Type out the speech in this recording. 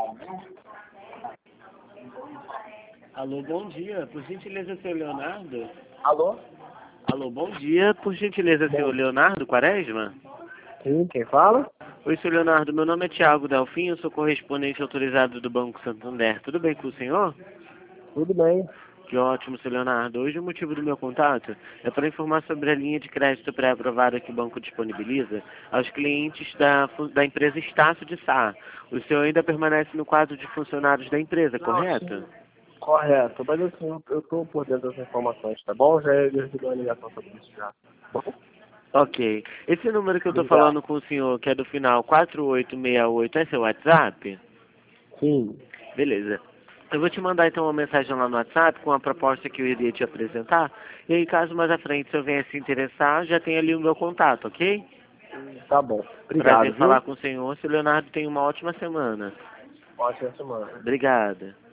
Alô, bom dia. Por gentileza, seu Leonardo? Alô? Alô, bom dia. Por gentileza, seu Leonardo Quaresma? Sim, quem fala? Oi, seu Leonardo. Meu nome é Thiago Delfim. Eu sou correspondente autorizado do Banco Santander. Tudo bem com o senhor? Tudo bem. Que ótimo, seu Leonardo. Hoje o motivo do meu contato é para informar sobre a linha de crédito pré-aprovada que o banco disponibiliza aos clientes da empresa Estácio de Sá. O senhor ainda permanece no quadro de funcionários da empresa, correto? Sim. Correto, mas assim, eu tô por dentro das informações, tá bom? Já recebeu a ligação sobre isso já. Tá bom? Ok. Esse número que eu estou Obrigado. falando com o senhor, que é do final 4868, é seu WhatsApp? Sim, Beleza. Eu vou te mandar então uma mensagem lá no WhatsApp com a proposta que eu iria te apresentar. E aí, caso mais à frente o senhor venha se interessar, já tem ali o meu contato, ok? tá bom. Prazer Obrigado, em falar viu? com o senhor. Seu Leonardo, tenha uma ótima semana. Ótima semana. Obrigada.